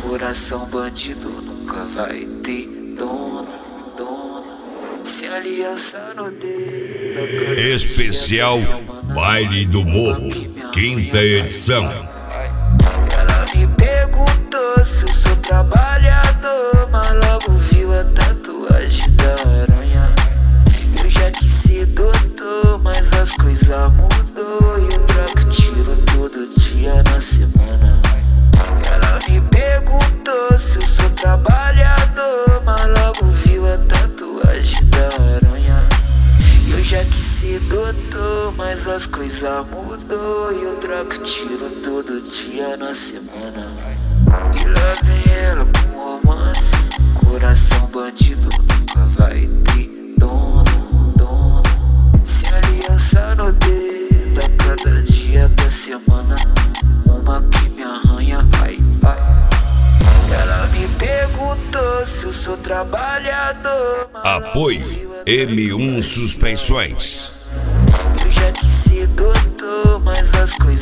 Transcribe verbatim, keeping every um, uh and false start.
Coração bandido nunca vai ter dono, dono. Se aliança no dedo. Especial Baile do Morro, quinta edição. Ela me perguntou se eu sou trabalhador, mas logo viu a tatuagem da aranha. Eu já quis ser doutor, mas as coisas mudou e eu troco tiro todo dia na semana. Ela me perguntou se eu sou trabalhador, mas logo viu a tatuagem da aranha. Eu já quis ser doutor, mas as coisas mudou e eu troco tiro todo dia na semana. E lá vem ela com romance. Coração bandido nunca vai ter dono, dono. Se aliança no dedo a cada dia da semana. Uma que me arranha, ai, ai. Ela me perguntou se eu sou trabalhador. Apoio M um Suspensões. Eu já quis ser doutor, mas as coisas